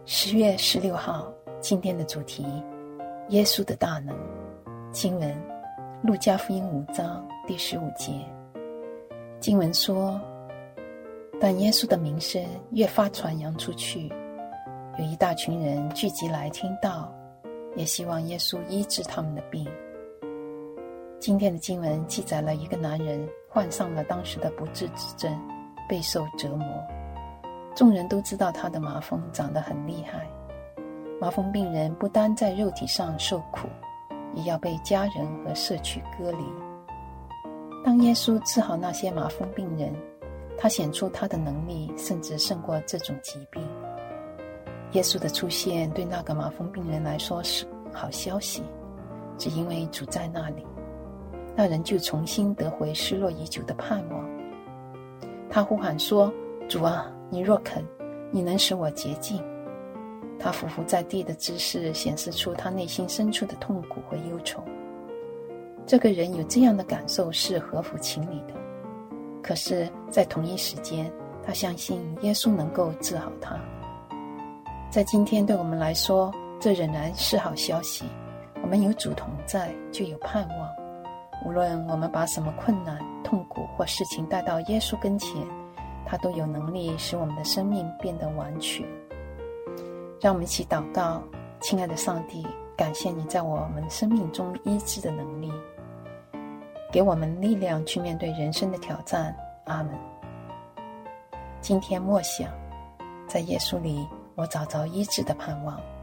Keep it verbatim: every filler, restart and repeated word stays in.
十月十六号，今天的主题：耶稣的大能。经文：路加福音五章第十五节。经文说，但耶稣的名声越发传扬出去，有一大群人聚集来听道，也希望耶稣医治他们的病。今天的经文记载了一个男人患上了当时的不治之症，备受折磨。众人都知道他的麻风长得很厉害，麻风病人不单在肉体上受苦，也要被家人和社区隔离。当耶稣治好那些麻风病人，他显出他的能力甚至胜过这种疾病。耶稣的出现对那个麻风病人来说是好消息，只因为主在那里，那人就重新得回失落已久的盼望。他呼喊说，主啊，你若肯，你能使我洁净。他匍匐在地的姿势显示出他内心深处的痛苦和忧愁。这个人有这样的感受是合乎情理的，可是在同一时间，他相信耶稣能够治好他。在今天对我们来说，这仍然是好消息。我们有主同在，就有盼望。无论我们把什么困难、痛苦或事情带到耶稣跟前，他都有能力使我们的生命变得完全。让我们一起祷告。亲爱的上帝，感谢你在我们生命中医治的能力，给我们力量去面对人生的挑战。阿们。今天默想，在耶稣里我找着医治的盼望。